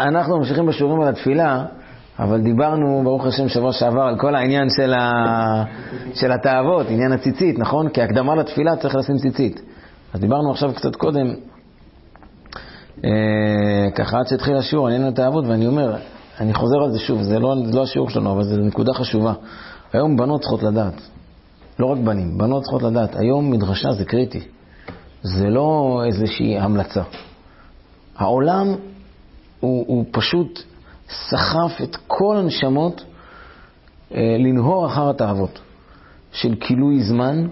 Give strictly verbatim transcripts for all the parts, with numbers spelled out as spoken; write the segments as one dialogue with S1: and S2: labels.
S1: אנחנו ממשיכים בשיעורים על התפילה, אבל דיברנו ברוך השם שבוע שעבר על כל העניין של, ה... של התאוות, עניין הציצית, נכון? כי הקדמה לתפילה צריך לשים ציצית. אז דיברנו עכשיו קצת קודם, אה, ככה עד שהתחיל השיעור, עניין התאוות, ואני אומר, אני חוזר על זה שוב, זה לא, זה לא השיעור שלנו, אבל זו נקודה חשובה. היום בנות צריכות לדעת, לא רק בנים, בנות צריכות לדעת, היום מדרשה זה קריטי, זה לא איזושהי המלצה. העולם הוא, הוא פשוט סחף את כל הנשמות אה, לנהור אחר התאוות של כילוי זמן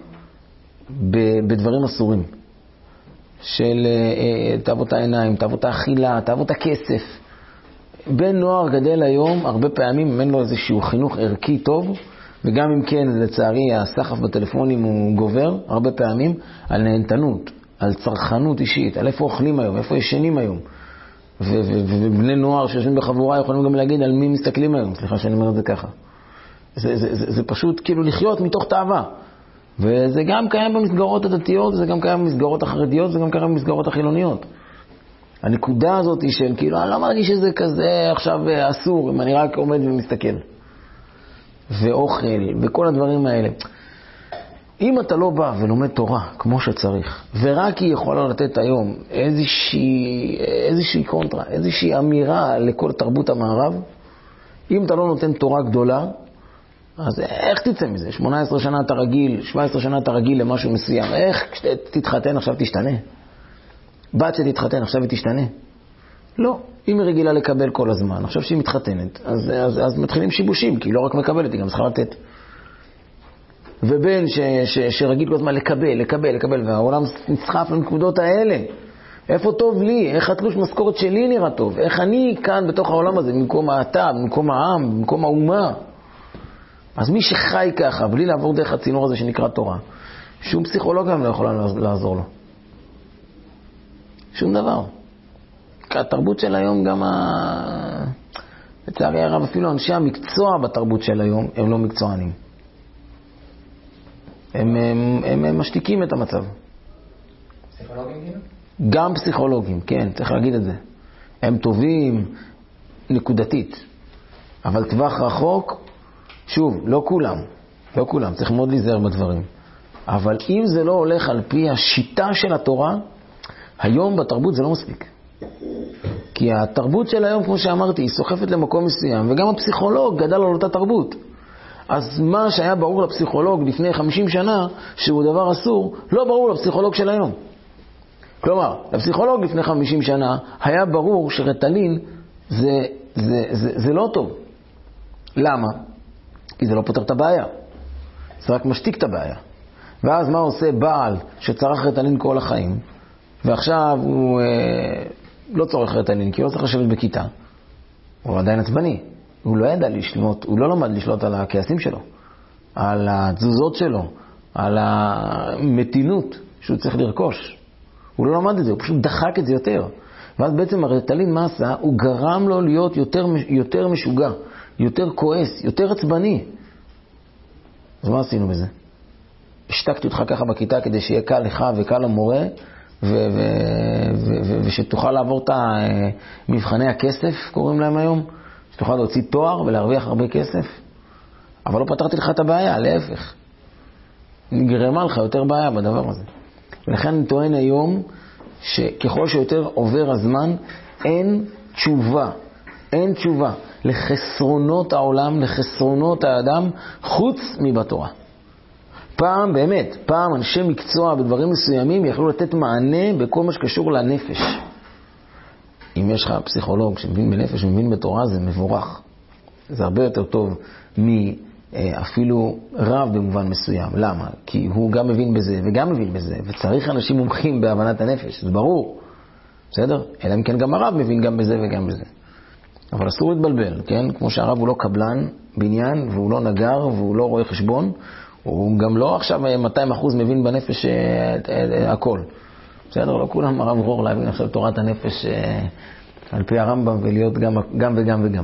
S1: בדברים אסורים, של אה, תאוות העיניים, תאוות האכילה, תאוות הכסף. בן נוער גדל היום, הרבה פעמים אין לו איזשהו חינוך ערכי טוב, וגם אם כן, לצערי, הסחף בטלפונים הוא גובר, הרבה פעמים, על נהנתנות, על צרכנות אישית, על איפה אוכלים היום, איפה ישנים היום. ובני נוער שיושבים בחבורה יכולים גם להגיד על מי מסתכלים היום, סליחה שאני אומר את זה ככה. זה, זה, זה, זה פשוט כאילו לחיות מתוך תאווה. וזה גם קיים במסגרות הדתיות, זה גם קיים במסגרות החרדיות, זה גם קיים במסגרות החילוניות. הנקודה הזאת היא של כאילו, אני לא מרגיש שזה כזה עכשיו אסור, אם אני רק עומד ומסתכל. ואוכל, וכל הדברים האלה. אם אתה לא בא ולומד תורה כמו שצריך, ורק היא יכולה לתת היום איזושהי, איזושהי קונטרה, איזושהי אמירה לכל תרבות המערב, אם אתה לא נותן תורה גדולה, אז איך תצא מזה? שמונה עשרה שנה אתה רגיל, שבע עשרה שנה אתה רגיל למשהו מסוים. איך כשתתחתן עכשיו תשתנה? בת שתתחתן עכשיו היא תשתנה? לא. אם היא רגילה לקבל כל הזמן, עכשיו שהיא מתחתנת, אז, אז, אז מתחילים שיבושים, כי היא לא רק מקבלת, היא גם צריכה לתת. ובן ש, ש, שרגיל כל הזמן לקבל, לקבל, לקבל, והעולם נסחף לנקודות האלה. איפה טוב לי? איך התלוש משכורת שלי נראה טוב? איך אני כאן בתוך העולם הזה, במקום האתה, במקום העם, במקום האומה? אז מי שחי ככה, בלי לעבור דרך הצינור הזה שנקרא תורה, שום פסיכולוג גם לא יכולה לעזור לו. שום דבר. כי התרבות של היום גם, ה... לצערי הרב, אפילו אנשי המקצוע בתרבות של היום, הם לא מקצוענים. הם, הם, הם, הם משתיקים את המצב.
S2: פסיכולוגים כאילו?
S1: גם פסיכולוגים, כן, צריך להגיד את זה. הם טובים נקודתית. אבל טווח רחוק, שוב, לא כולם. לא כולם, צריך מאוד להיזהר בדברים. אבל אם זה לא הולך על פי השיטה של התורה, היום בתרבות זה לא מספיק. כי התרבות של היום, כמו שאמרתי, היא סוחפת למקום מסוים, וגם הפסיכולוג גדל על אותה תרבות. אז מה שהיה ברור לפסיכולוג לפני חמישים שנה, שהוא דבר אסור, לא ברור לפסיכולוג של היום. כלומר, לפסיכולוג לפני חמישים שנה, היה ברור שרטלין זה, זה, זה, זה לא טוב. למה? כי זה לא פותר את הבעיה. זה רק משתיק את הבעיה. ואז מה עושה בעל שצרך רטלין כל החיים, ועכשיו הוא אה, לא צורך רטלין, כי הוא לא צריך לשבת בכיתה. הוא עדיין עצבני. הוא לא ידע לשלוט, הוא לא למד לשלוט על הכעסים שלו, על התזוזות שלו, על המתינות שהוא צריך לרכוש. הוא לא למד את זה, הוא פשוט דחק את זה יותר. ואז בעצם הרטלין מה עשה? הוא גרם לו להיות יותר, יותר משוגע, יותר כועס, יותר עצבני. אז מה עשינו בזה? השתקתי אותך ככה בכיתה כדי שיהיה קל לך וקל למורה, ו- ו- ו- ו- ושתוכל לעבור את מבחני הכסף, קוראים להם היום, שתוכל להוציא תואר ולהרוויח הרבה כסף. אבל לא פתרתי לך את הבעיה, להפך. נגרמה לך יותר בעיה בדבר הזה. ולכן אני טוען היום שככל שיותר עובר הזמן, אין תשובה, אין תשובה לחסרונות העולם, לחסרונות האדם, חוץ מבתורה. פעם, באמת, פעם אנשי מקצוע בדברים מסוימים יכלו לתת מענה בכל מה שקשור לנפש. אם יש לך פסיכולוג שמבין בנפש ומבין בתורה, זה מבורך. זה הרבה יותר טוב מאפילו רב במובן מסוים. למה? כי הוא גם מבין בזה וגם מבין בזה, וצריך אנשים מומחים בהבנת הנפש, זה ברור. בסדר? אלא אם כן גם הרב מבין גם בזה וגם בזה. אבל אסור להתבלבל, כן? כמו שהרב הוא לא קבלן בניין, והוא לא נגר, והוא לא רואה חשבון, הוא גם לא עכשיו מאתיים אחוז מבין בנפש הכל. בסדר? לא כולם הרב רור להבין עכשיו תורת הנפש על פי הרמב"ם ולהיות גם, גם וגם וגם.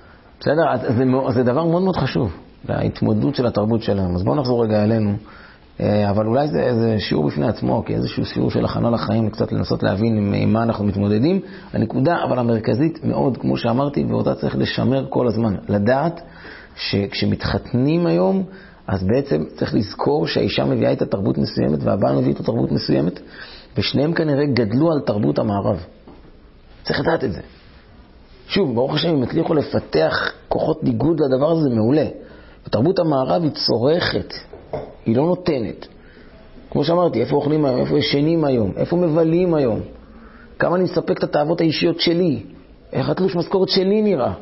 S1: בסדר? אז זה, זה דבר מאוד מאוד חשוב, ההתמודדות של התרבות שלנו. אז בואו נחזור רגע אלינו. אבל אולי זה, זה שיעור בפני עצמו, כי איזשהו שיעור של הכנה לחיים, קצת לנסות להבין עם, עם מה אנחנו מתמודדים. הנקודה, אבל המרכזית מאוד, כמו שאמרתי, ואותה צריך לשמר כל הזמן. לדעת שכשמתחתנים היום, אז בעצם צריך לזכור שהאישה מביאה את התרבות מסוימת, והבעל מביא את התרבות מסוימת, ושניהם כנראה גדלו על תרבות המערב. צריך לדעת את זה. שוב, ברוך השם, אם הצליחו לפתח כוחות ניגוד לדבר הזה, זה מעולה. ותרבות המערב היא צורכת, היא לא נותנת. כמו שאמרתי, איפה אוכלים היום, איפה ישנים היום, איפה מבלים היום, כמה אני מספק את התאוות האישיות שלי, איך התלוש משכורת שלי נראה.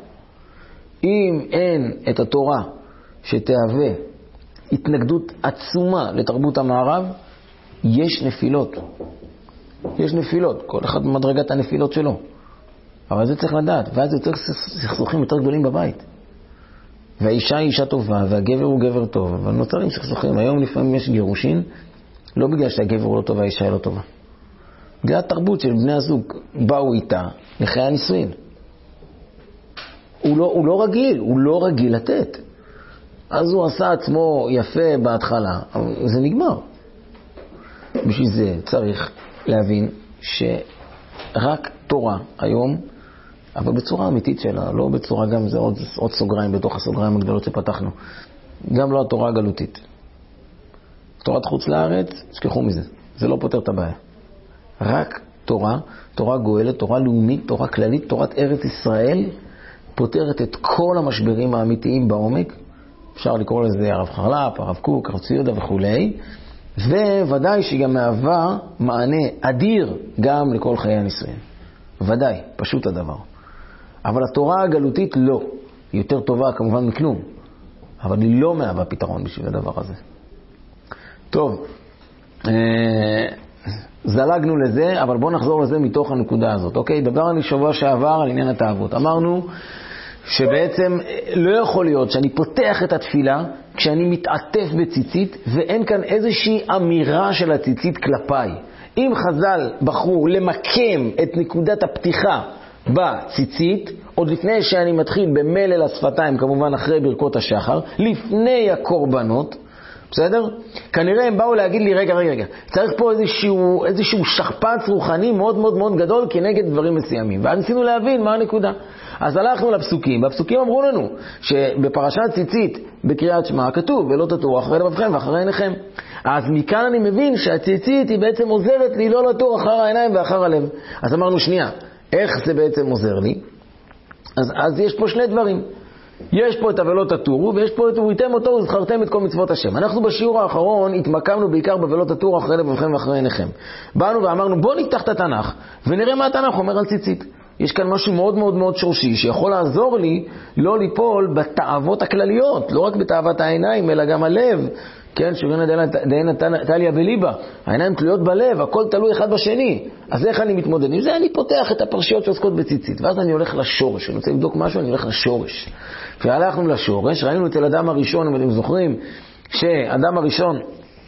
S1: אם אין את התורה שתהווה התנגדות עצומה לתרבות המערב, יש נפילות. יש נפילות, כל אחד במדרגת הנפילות שלו. אבל זה צריך לדעת, ואז יוצר סכסוכים יותר גדולים בבית. והאישה היא אישה טובה, והגבר הוא גבר טוב, אבל נוצרים סכסוכים. היום לפעמים יש גירושין, לא בגלל שהגבר הוא לא טוב והאישה היא לא טובה. בגלל התרבות של בני הזוג באו איתה לחיי הנישואין. הוא לא, הוא לא רגיל, הוא לא רגיל לתת. אז הוא עשה עצמו יפה בהתחלה, אבל זה נגמר. בשביל זה צריך להבין שרק תורה היום, אבל בצורה אמיתית שלה, לא בצורה גם, זה עוד, עוד סוגריים בתוך הסוגריים הגדולות שפתחנו. גם לא התורה הגלותית. תורת חוץ לארץ, שכחו מזה. זה לא פותר את הבעיה. רק תורה, תורה גואלת, תורה לאומית, תורה כללית, תורת ארץ ישראל, פותרת את כל המשברים האמיתיים בעומק. אפשר לקרוא לזה הרב חרל"פ, הרב קוק, הרב צבי יהודה וכו'. וודאי שהיא גם מהווה מענה אדיר גם לכל חיי הנישואין. ודאי, פשוט הדבר. אבל התורה הגלותית לא. היא יותר טובה כמובן מכלום. אבל היא לא מהווה פתרון בשביל הדבר הזה. טוב, זלגנו לזה, אבל בואו נחזור לזה מתוך הנקודה הזאת. אוקיי, דברנו שבוע שעבר על עניין התאוות. אמרנו שבעצם לא יכול להיות שאני פותח את התפילה כשאני מתעטף בציצית, ואין כאן איזושהי אמירה של הציצית כלפיי. אם חז"ל בחרו למקם את נקודת הפתיחה בציצית, עוד לפני שאני מתחיל במלל השפתיים, כמובן אחרי ברכות השחר, לפני הקורבנות, בסדר? כנראה הם באו להגיד לי, רגע, רגע, רגע, צריך פה איזשהו, איזשהו שכפץ רוחני מאוד מאוד מאוד גדול כנגד דברים מסוימים. ואז ניסינו להבין מה הנקודה. אז הלכנו לפסוקים, והפסוקים אמרו לנו שבפרשת ציצית בקריאת שמע כתוב, ולא תטורו אחרי לבבכם ואחרי עיניכם. אז מכאן אני מבין שהציצית היא בעצם עוזרת לי לא לטור אחר העיניים ואחר הלב. אז אמרנו, שנייה, איך זה בעצם עוזר לי? אז, אז יש פה שני דברים. יש פה את ולא תטורו, ויש פה את וראיתם אותו וזכרתם את כל מצוות השם. אנחנו בשיעור האחרון התמקמנו בעיקר בולא תטורו אחרי לבבכם ואחרי עיניכם. באנו ואמרנו, בוא נפתח את התנ"ך ונראה מה התנ"ך אומר על ציצית. יש כאן משהו מאוד מאוד מאוד שורשי שיכול לעזור לי לא ליפול בתאוות הכלליות, לא רק בתאוות העיניים אלא גם הלב. כן, שוריינה דיינה תליה בליבה, העיניים תלויות בלב, הכל תלוי אחד בשני. אז איך אני מתמודד עם זה? אני פותח את הפרשיות שעוסקות בציצית, ואז אני הולך לשורש. אני רוצה לבדוק משהו, אני הולך לשורש. כשהלכנו לשורש, ראינו אצל אדם הראשון, אם אתם זוכרים, שאדם הראשון,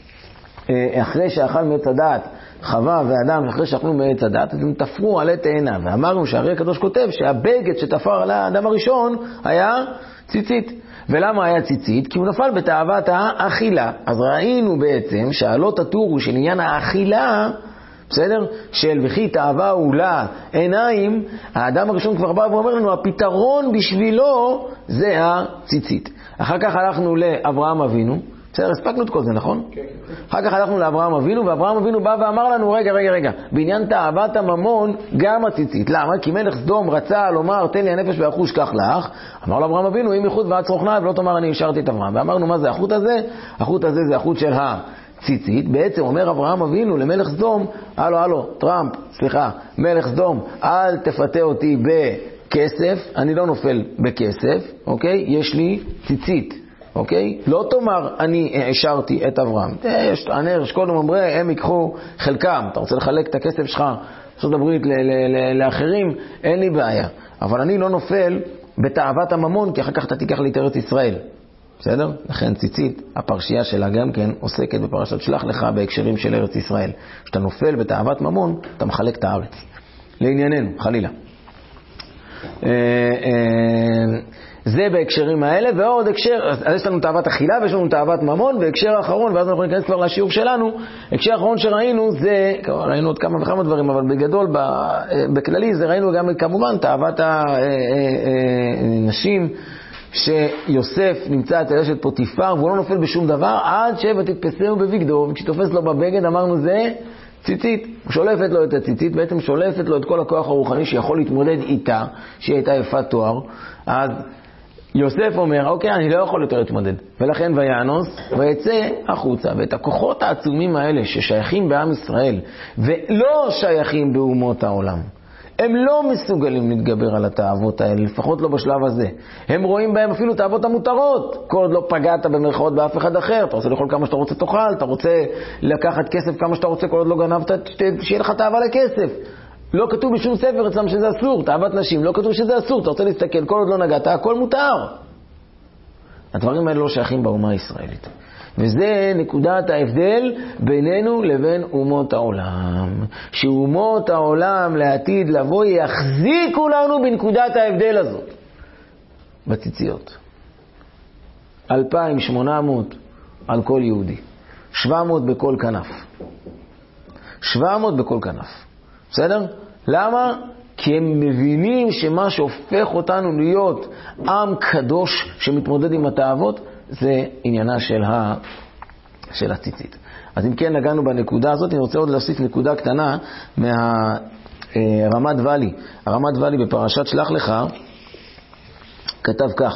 S1: אחרי שאכל מעץ הדעת, חווה ואדם, אחרי שאכלו מעץ הדעת, אז הם תפרו עלי תאנה. ואמרנו שהרי הקדוש כותב שהבגד שתפר על האדם הראשון היה ציצית. ולמה היה ציצית? כי הוא נפל בתאוות האכילה. אז ראינו בעצם שהלא תטורו של עניין האכילה, בסדר? של וכי תאווה הוא לה עיניים, האדם הראשון כבר בא ואומר לנו, הפתרון בשבילו זה הציצית. אחר כך הלכנו לאברהם אבינו, בסדר, הספקנו את כל זה, נכון? כן. אחר כך הלכנו לאברהם אבינו, ואברהם אבינו בא ואמר לנו, רגע, רגע, רגע, בעניין תאוות הממון, גם הציצית. למה? כי מלך סדום רצה לומר, תן לי הנפש והחוש כך לך. אמר לו אברהם אבינו, אם יחוד ועד צרוך נעב, לא תאמר אני השארתי את אברהם. ואמרנו, מה זה החוט הזה? החוט הזה זה החוט של הציצית. בעצם אומר אברהם אבינו למלך סדום, הלו, הלו, טראמפ, סליחה, מלך סדום, אל תפתה אותי בכסף, אני לא נופל בכסף, אוקיי? יש לי ציצית. אוקיי? לא תאמר, אני השארתי את אברהם. יש, ענר, שקודם אומרי, הם ייקחו חלקם. אתה רוצה לחלק את הכסף שלך, ארצות הברית, לאחרים, אין לי בעיה. אבל אני לא נופל בתאוות הממון, כי אחר כך אתה תיקח לי את ארץ ישראל. בסדר? לכן ציצית, הפרשייה שלה גם כן עוסקת בפרשת שלח לך בהקשרים של ארץ ישראל. כשאתה נופל בתאוות ממון, אתה מחלק את הארץ. לענייננו, חלילה. זה בהקשרים האלה, ועוד הקשר, אז יש לנו תאוות אכילה ויש לנו תאוות ממון, והקשר האחרון, ואז אנחנו ניכנס כבר לשיעור שלנו, הקשר האחרון שראינו זה, ראינו עוד כמה וכמה דברים, אבל בגדול, בכללי, זה ראינו גם כמובן תאוות הנשים, שיוסף נמצא את אשת פוטיפר, והוא לא נופל בשום דבר, עד ותתפסהו בבגדו, וכשתופס לו בבגד, אמרנו זה ציצית, שולפת לו את הציצית, בעצם שולפת לו את כל הכוח הרוחני שיכול להתמודד איתה, שהיא הייתה יפת תואר. אז יוסף אומר, אוקיי, אני לא יכול יותר להתמודד, ולכן ויאנוס ויצא החוצה, ואת הכוחות העצומים האלה ששייכים בעם ישראל ולא שייכים באומות העולם, הם לא מסוגלים להתגבר על התאוות האלה, לפחות לא בשלב הזה. הם רואים בהם אפילו תאוות המותרות. כל עוד לא פגעת במרכאות באף אחד אחר, אתה רוצה לאכול כמה שאתה רוצה תאכל, אתה רוצה לקחת כסף כמה שאתה רוצה, כל עוד לא גנבת, שיהיה לך תאווה לכסף. לא כתוב בשום ספר אצלם שזה אסור, תאוות נשים, לא כתוב שזה אסור, אתה רוצה להסתכל, כל עוד לא נגעת, הכל מותר. הדברים האלה לא שייכים באומה הישראלית. וזה נקודת ההבדל בינינו לבין אומות העולם. שאומות העולם לעתיד לבוא יחזיקו לנו בנקודת ההבדל הזאת. בציציות. אלפיים ושמונה מאות על כל יהודי. שבע מאות בכל כנף. שבע מאות בכל כנף. בסדר? למה? כי הם מבינים שמה שהופך אותנו להיות עם קדוש שמתמודד עם התאוות, זה עניינה של, ה... של הציצית. אז אם כן נגענו בנקודה הזאת, אני רוצה עוד להוסיף נקודה קטנה מהרמת ואלי. הרמת ואלי בפרשת שלח לך כתב כך,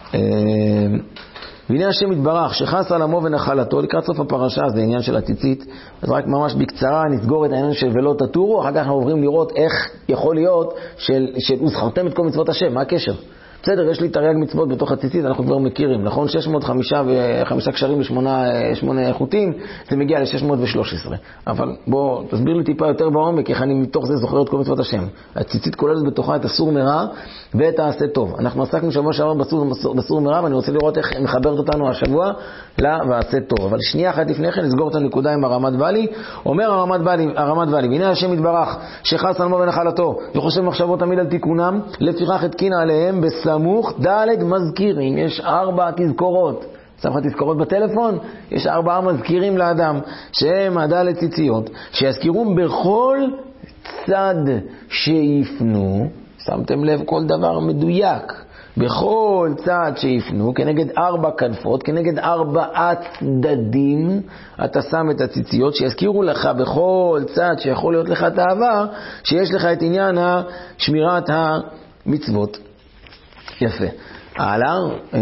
S1: והנה השם יתברך שחס על עמו ונחלתו, לקראת סוף הפרשה זה עניין של הציצית, אז רק ממש בקצרה נסגור את העניין של ולא תטורו, אחר כך אנחנו עוברים לראות איך יכול להיות של, של וזכרתם את כל מצוות השם, מה הקשר? בסדר, יש לי תרי"ג מצוות בתוך הציצית, אנחנו כבר מכירים, נכון? שש מאות וחמישה קשרים ושמונה חוטים, זה מגיע ל-שש מאות ושלוש עשרה. אבל בוא, תסביר לי טיפה יותר בעומק, איך אני מתוך זה זוכר את כל מצוות השם. הציצית כוללת בתוכה את הסור מרע ואת העשה טוב. אנחנו עסקנו שבוע שעבר בסור, בסור מרע, ואני רוצה לראות איך מחברת אותנו השבוע לעשה טוב. אבל שנייה אחת לפני כן, נסגור את הנקודה עם הרמת ואלי. אומר הרמת ואלי, הרמת ואלי, והנה השם יתברך, שחס על עמו ונחלתו, וחושב מחשבות תמיד על תיקונם, לפיכך התקין עליהם בסמוך ד' מזכירים. יש ארבע תזכורות. שמך תזכורות בטלפון? יש ארבעה מזכירים לאדם, שהם הד' ציציות, שיזכירום בכל צד שיפנו. שמתם לב, כל דבר מדויק. בכל צד שיפנו, כנגד ארבע כנפות, כנגד ארבעה צדדים, אתה שם את הציציות, שיזכירו לך בכל צד שיכול להיות לך תאווה, שיש לך את עניין שמירת המצוות. יפה. הלאה,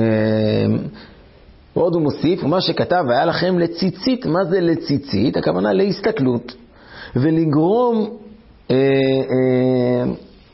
S1: עוד הוא מוסיף, ומה שכתב, היה לכם לציצית. מה זה לציצית? הכוונה להסתכלות, ולגרום אה, אה,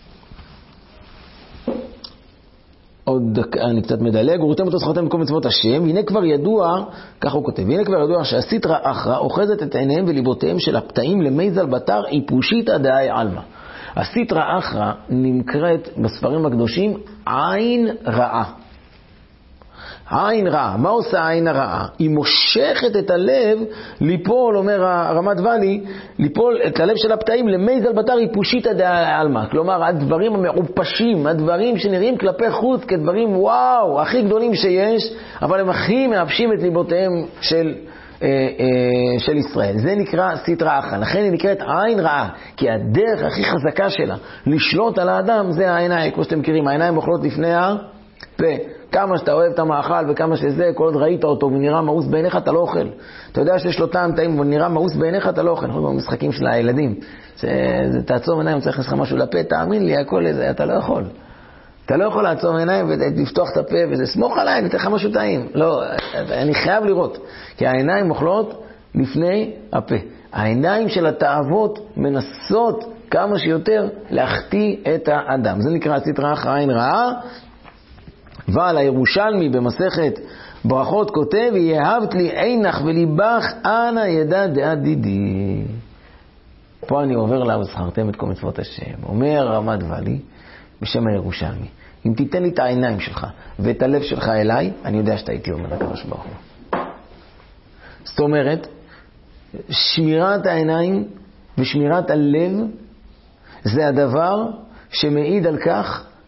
S1: עוד אני קצת מדלג, וראיתם אותו זכרתם בכל מצוות השם, והנה כבר ידוע, כך הוא כותב, והנה כבר ידוע שהסטרא אחרא אוחזת את עיניהם וליבותיהם של הפתאים למייזל בתר איפושיתא דאי עלמא. הסטרא אחרא נמקראת בספרים הקדושים עין רעה. עין רעה. מה עושה העין הרעה? היא מושכת את הלב ליפול, אומר הרמת ואלי, ליפול את הלב של הפתאים למייזל בתר איפושיתא דאי עלמא. כלומר, הדברים המעופשים, הדברים שנראים כלפי חוץ כדברים וואו, הכי גדולים שיש, אבל הם הכי מאפשים את ליבותיהם של של ישראל. זה נקרא סטרא אחרא. לכן היא נקראת עין רעה, כי הדרך הכי חזקה שלה לשלוט על האדם זה העיניים. כמו שאתם מכירים, העיניים אוכלות לפני הפה. כמה שאתה אוהב את המאכל וכמה שזה, כל עוד ראית אותו ונראה מאוס בעיניך, אתה לא אוכל. אתה יודע שיש לו טעם טעים ונראה מאוס בעיניך, אתה לא אוכל. אנחנו במשחקים של הילדים, זה תעצום עיניים, צריך לך משהו לפה, תאמין לי, הכל איזה, אתה לא יכול. אתה לא יכול לעצום עיניים ולפתוח את הפה וזה, סמוך עליי, אני אתן לך משהו טעים. לא, אני חייב לראות. כי העיניים אוכלות לפני הפה. העיניים של התאוות מנסות כמה שיותר להחטיא את האדם. זה נקרא סטרא אחרא עין רעה. ועל הירושלמי במסכת ברכות כותב, יאהבת לי עינך וליבך אנא ידע דעת דידי. פה אני עובר לה וזכרתם את כל מצוות השם. אומר רמת ואלי בשם הירושלמי, אם תיתן לי את העיניים שלך ואת הלב שלך אליי, אני יודע שאתה איתי, אומר הקדוש ברוך הוא. זאת אומרת, שמירת העיניים ושמירת הלב זה הדבר שמעיד על כך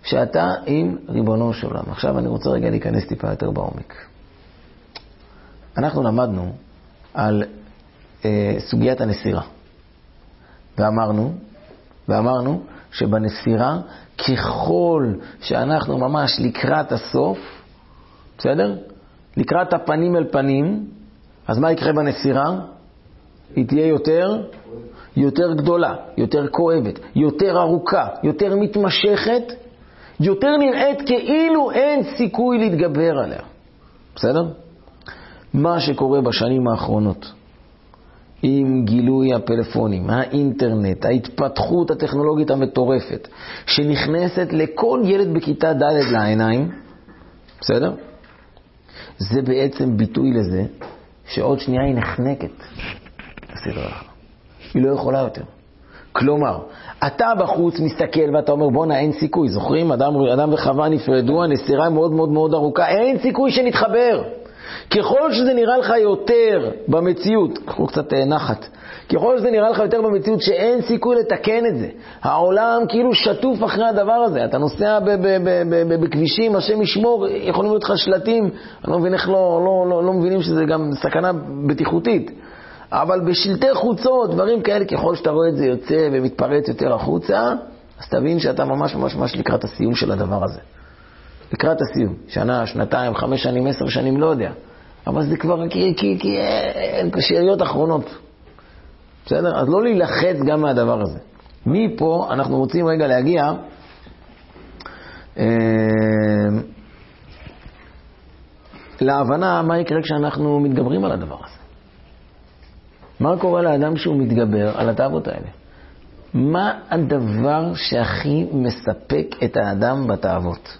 S1: שאתה עם ריבונו של עולם. עכשיו אני רוצה רגע להיכנס טיפה יותר בעומק. אנחנו למדנו על אה, סוגיית הנסירה. ואמרנו, ואמרנו שבנסירה, ככל שאנחנו ממש לקראת הסוף, בסדר? לקראת הפנים אל פנים, אז מה יקרה בנסירה? היא תהיה יותר, יותר גדולה, יותר כואבת, יותר ארוכה, יותר מתמשכת, יותר נראית כאילו אין סיכוי להתגבר עליה. בסדר? מה שקורה בשנים האחרונות, עם גילוי הפלאפונים, האינטרנט, ההתפתחות הטכנולוגית המטורפת, שנכנסת לכל ילד בכיתה ד' לעיניים, בסדר? זה בעצם ביטוי לזה שעוד שנייה היא נחנקת הסדרה. היא לא יכולה יותר. כלומר, אתה בחוץ מסתכל ואתה אומר, בוא נה, אין סיכוי. זוכרים? אדם, אדם וחווה נפרדו, הנסירה מאוד מאוד מאוד ארוכה, אין סיכוי שנתחבר. ככל שזה נראה לך יותר במציאות, קחו קצת נחת, ככל שזה נראה לך יותר במציאות שאין סיכוי לתקן את זה, העולם כאילו שטוף אחרי הדבר הזה, אתה נוסע בכבישים, השם ישמור, יכולים להיות לך שלטים, אני לא מבין איך לא, לא, לא, לא מבינים שזה גם סכנה בטיחותית, אבל בשלטי חוצות, דברים כאלה, ככל שאתה רואה את זה יוצא ומתפרץ יותר החוצה, אז תבין שאתה ממש ממש ממש לקראת הסיום של הדבר הזה. לקראת הסיום, שנה, שנתיים, חמש שנים, עשר שנים, לא יודע. אבל זה כבר כי, כי, כי אין שאריות אחרונות. בסדר? אז לא להילחץ גם מהדבר הזה. מפה אנחנו רוצים רגע להגיע אה, להבנה מה יקרה כשאנחנו מתגברים על הדבר הזה. מה קורה לאדם שהוא מתגבר על התאוות האלה? מה הדבר שהכי מספק את האדם בתאוות?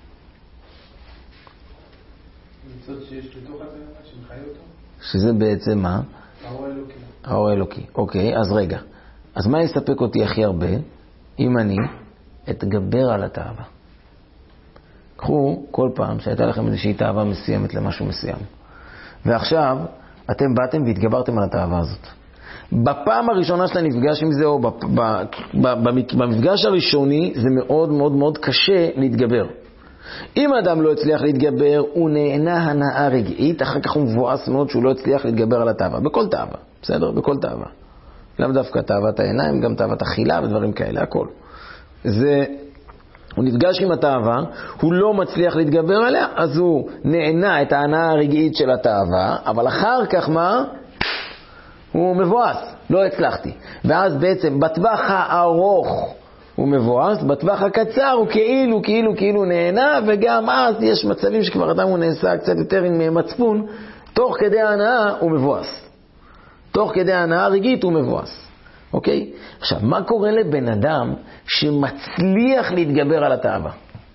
S2: שיש בתוך הבן שמחיה אותו?
S1: שזה בעצם מה?
S2: האור האלוקי.
S1: האור האלוקי. אוקיי, אז רגע. אז מה יספק אותי הכי הרבה? אם אני אתגבר על התאווה. קחו כל פעם שהייתה לכם איזושהי תאווה מסוימת למשהו מסוים. ועכשיו אתם באתם והתגברתם על התאווה הזאת. בפעם הראשונה שאתה נפגש עם זה, או במפגש הראשוני, זה מאוד מאוד מאוד קשה להתגבר. אם האדם לא הצליח להתגבר, הוא נהנה הנאה רגעית, אחר כך הוא מבואס מאוד שהוא לא הצליח להתגבר על התאווה. בכל תאווה, בסדר? בכל תאווה. למה דווקא תאוות העיניים, גם תאוות אכילה ודברים כאלה, הכל. זה, הוא נפגש עם התאווה, הוא לא מצליח להתגבר עליה, אז הוא נהנה את ההנאה הרגעית של התאווה, אבל אחר כך מה? הוא מבואס, לא הצלחתי. ואז בעצם בטווח הארוך, הוא מבואס, בטווח הקצר הוא כאילו, כאילו, כאילו נהנה, וגם אז יש מצבים שכבר אדם הוא נעשה קצת יותר עם מצפון, תוך כדי ההנאה הוא מבואס. תוך כדי ההנאה הרגעית הוא מבואס. אוקיי? עכשיו, מה קורה לבן אדם שמצליח להתגבר על התאווה?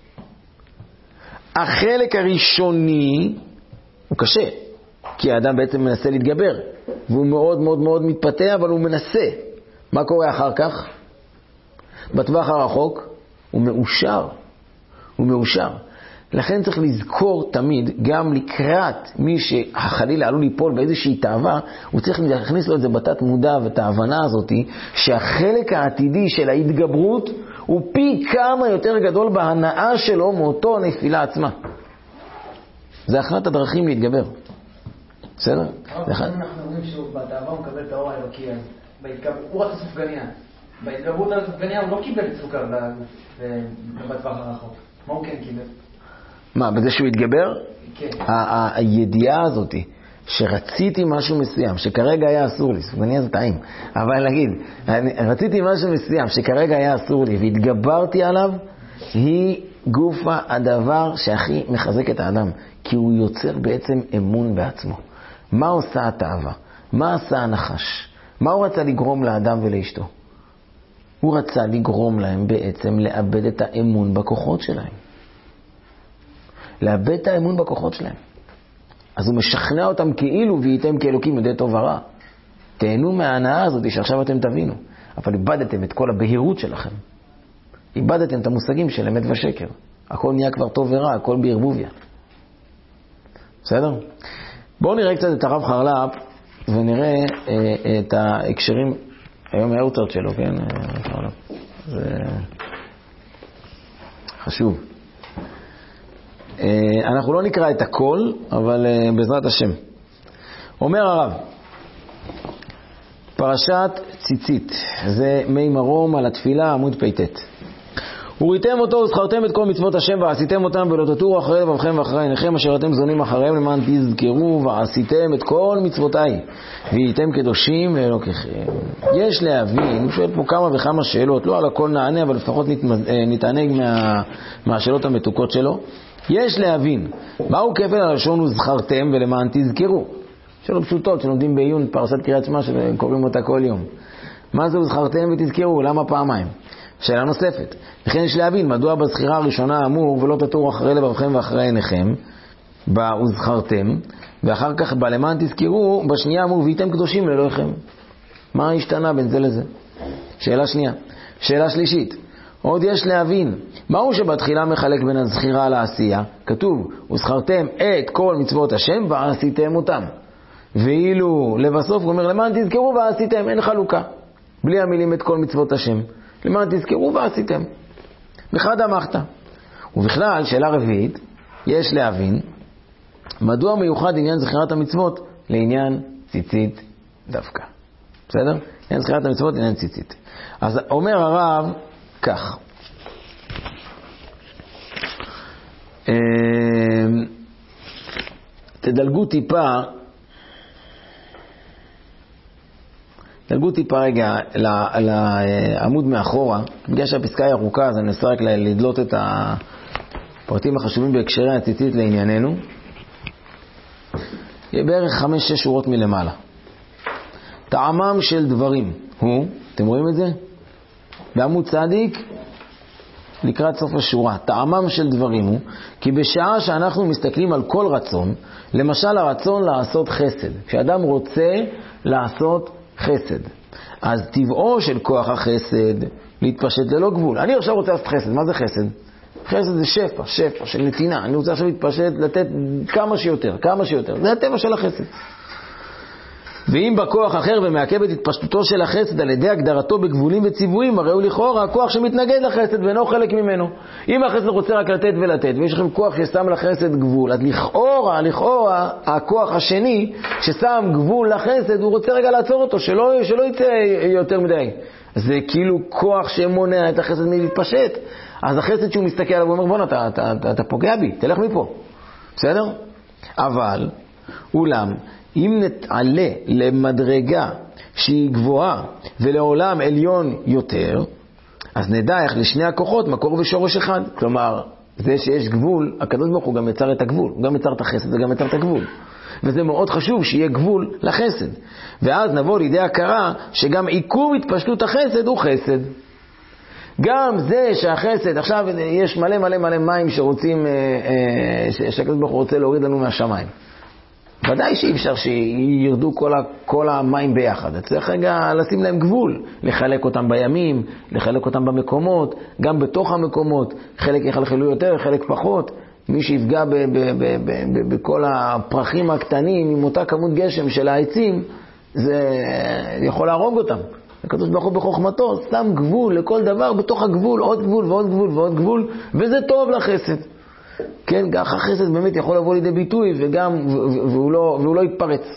S1: החלק הראשוני הוא קשה, כי האדם בעצם מנסה להתגבר, והוא מאוד מאוד מאוד מתפתח, אבל הוא מנסה. מה קורה אחר כך? בטווח הרחוק הוא מאושר, הוא מאושר. לכן צריך לזכור תמיד, גם לקראת מי שחלילה עלול ליפול באיזושהי תאווה, הוא צריך להכניס לו את זה בתת מודע ואת ההבנה הזאת, שהחלק העתידי של ההתגברות הוא פי כמה יותר גדול בהנאה שלו מאותו הנפילה עצמה. זה אחת הדרכים להתגבר. בסדר?
S2: אנחנו אומרים שהוא בתאווה הוא מקבל את האור האלוקי, הוא רצה סופגניה. בהתגברות על הסופגניה הוא לא קיבל סוכר בטווח הרחוק. מה הוא כן קיבל?
S1: מה, בזה שהוא התגבר?
S2: כן.
S1: הידיעה הזאת שרציתי משהו מסוים, שכרגע היה אסור לי, סופגניה זה טעים, אבל נגיד, רציתי משהו מסוים שכרגע היה אסור לי והתגברתי עליו, היא גופה הדבר שהכי מחזק את האדם, כי הוא יוצר בעצם אמון בעצמו. מה עושה התאווה? מה עשה הנחש? מה הוא רצה לגרום לאדם ולאשתו? הוא רצה לגרום להם בעצם לאבד את האמון בכוחות שלהם. לאבד את האמון בכוחות שלהם. אז הוא משכנע אותם כאילו וייתם כאלוקים יודעי טוב ורע. תהנו מההנאה הזאת שעכשיו אתם תבינו. אבל איבדתם את כל הבהירות שלכם. איבדתם את המושגים של אמת ושקר. הכל נהיה כבר טוב ורע, הכל בערבוביה. בסדר? בואו נראה קצת את הרב חרל"פ ונראה אה, את ההקשרים, היום האורצות שלו, כן? חרל"פ. זה... חשוב. אנחנו לא נקרא את הכל, אבל בעזרת השם. אומר הרב, פרשת ציצית, זה מי מרום על התפילה, עמוד פייטט. וריתם אותו וזכרתם את כל מצוות השם ועשיתם אותם ולא תטורו אחרי לבבכם ואחרי עיניכם אשר אתם זונים אחריהם למען תזכרו ועשיתם את כל מצוותיי והייתם קדושים לאלוקיכם. יש להבין, הוא שואל פה כמה וכמה שאלות, לא על הכל נענה אבל לפחות נתענג מה, מהשאלות המתוקות שלו. יש להבין, מהו כפל הלשון וזכרתם ולמען תזכרו? שאלות פשוטות שלומדים בעיון פרשת קריאת שמע שקוראים אותה כל יום. מה זה וזכרתם ותזכרו? למה פעמיים? שאלה נוספת, לכן יש להבין מדוע בזכירה הראשונה אמור ולא תטורו אחרי לבבכם ואחרי עיניכם בה וזכרתם, ואחר כך בלמען תזכרו בשנייה אמור והייתם קדושים לאלוהיכם. מה השתנה בין זה לזה? שאלה שנייה. שאלה שלישית, עוד יש להבין מהו שבתחילה מחלק בין הזכירה לעשייה? כתוב וזכרתם את כל מצוות השם ועשיתם אותם, ואילו לבסוף הוא אומר למען תזכרו ועשיתם, אין חלוקה בלי המילים את כל מצוות השם, למען תזכרו ועשיתם בחד המחת. ובכלל שאלה רביעית, יש להבין מדוע מיוחד עניין זכירת המצוות לעניין ציצית דווקא. בסדר? עניין זכירת המצוות לעניין ציצית. אז אומר הרב כך, תדלגו טיפה דלגו טיפה רגע לעמוד מאחורה, בגלל שהפסקה היא ארוכה, אז אני אנסה רק לדלות את הפרטים החשובים בהקשרי הציצית לענייננו. יהיה בערך חמש שש שורות מלמעלה. טעמם של דברים הוא, אתם רואים את זה? בעמוד צדיק, לקראת סוף השורה, טעמם של דברים הוא, כי בשעה שאנחנו מסתכלים על כל רצון, למשל הרצון לעשות חסד, כשאדם רוצה לעשות חסד, אז טבעו של כוח החסד להתפשט ללא גבול. אני עכשיו רוצה לעשות חסד, מה זה חסד? חסד זה שפע, שפע של נתינה. אני רוצה עכשיו להתפשט, לתת כמה שיותר, כמה שיותר. זה הטבע של החסד. ואם בכוח אחר ומעכב את התפשטותו של החסד על ידי הגדרתו בגבולים וציוויים, הרי הוא לכאורה הכוח שמתנגד לחסד ואינו חלק ממנו. אם החסד רוצה רק לתת ולתת, ויש לכם כוח ששם לחסד גבול, אז לכאורה, לכאורה, הכוח השני ששם גבול לחסד, הוא רוצה רגע לעצור אותו, שלא, שלא יצא יותר מדי. זה כאילו כוח שמונע את החסד מלהתפשט. אז החסד שהוא מסתכל עליו, הוא אומר, בוא, אתה, אתה, אתה, אתה פוגע בי, תלך מפה. בסדר? אבל, אולם, אם נתעלה למדרגה שהיא גבוהה ולעולם עליון יותר, אז נדע איך לשני הכוחות מקור ושורש אחד. כלומר, זה שיש גבול, הקדוש ברוך הוא גם יצר את הגבול, הוא גם יצר את החסד וגם יצר את הגבול. וזה מאוד חשוב שיהיה גבול לחסד. ואז נבוא לידי הכרה שגם עיכוב התפשטות החסד הוא חסד. גם זה שהחסד, עכשיו יש מלא מלא מלא מים שרוצים, שהקדוש ברוך הוא רוצה להוריד לנו מהשמיים. ודאי שאי אפשר שירדו כל, ה, כל המים ביחד. צריך רגע לשים להם גבול, לחלק אותם בימים, לחלק אותם במקומות, גם בתוך המקומות, חלק יחלחלו יותר, חלק פחות. מי שיפגע ב, ב, ב, ב, ב, בכל הפרחים הקטנים עם אותה כמות גשם של העצים, זה יכול להרוג אותם. הקדוש ברוך הוא בחוכמתו שם גבול לכל דבר, בתוך הגבול עוד גבול ועוד גבול ועוד גבול, וזה טוב לחסד. כן, כך החסד באמת יכול לבוא לידי ביטוי וגם, והוא לא, והוא לא יתפרץ.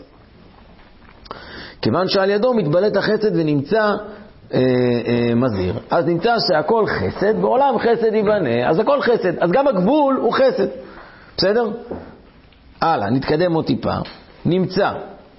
S1: כיוון שעל ידו מתבלט החסד ונמצא אה, אה, מזהיר. אז נמצא שהכל חסד, בעולם חסד ייבנה, אז הכל חסד, אז גם הגבול הוא חסד. בסדר? הלאה, נתקדם עוד טיפה. נמצא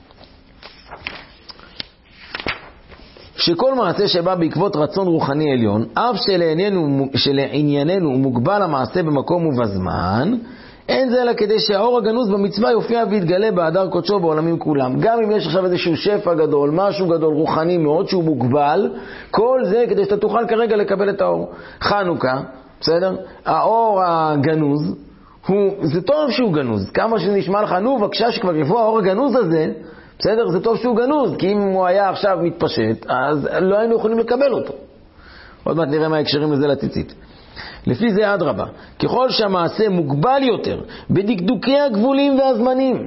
S1: שכל מעשה שבא בעקבות רצון רוחני עליון, אף שלענייננו, שלענייננו הוא מוגבל המעשה במקום ובזמן, אין זה אלא כדי שהאור הגנוז במצווה יופיע ויתגלה בהדר קודשו בעולמים כולם. גם אם יש עכשיו איזשהו שפע גדול, משהו גדול, רוחני מאוד, שהוא מוגבל, כל זה כדי שאתה תוכל כרגע לקבל את האור. חנוכה, בסדר? האור הגנוז, הוא, זה טוב שהוא גנוז. כמה שנשמע לך, נו, בבקשה שכבר יבוא האור הגנוז הזה, בסדר? זה טוב שהוא גנוז, כי אם הוא היה עכשיו מתפשט, אז לא היינו יכולים לקבל אותו. עוד מעט נראה מה ההקשרים לזה לציצית. לפי זה עד רבה, ככל שהמעשה מוגבל יותר בדקדוקי הגבולים והזמנים,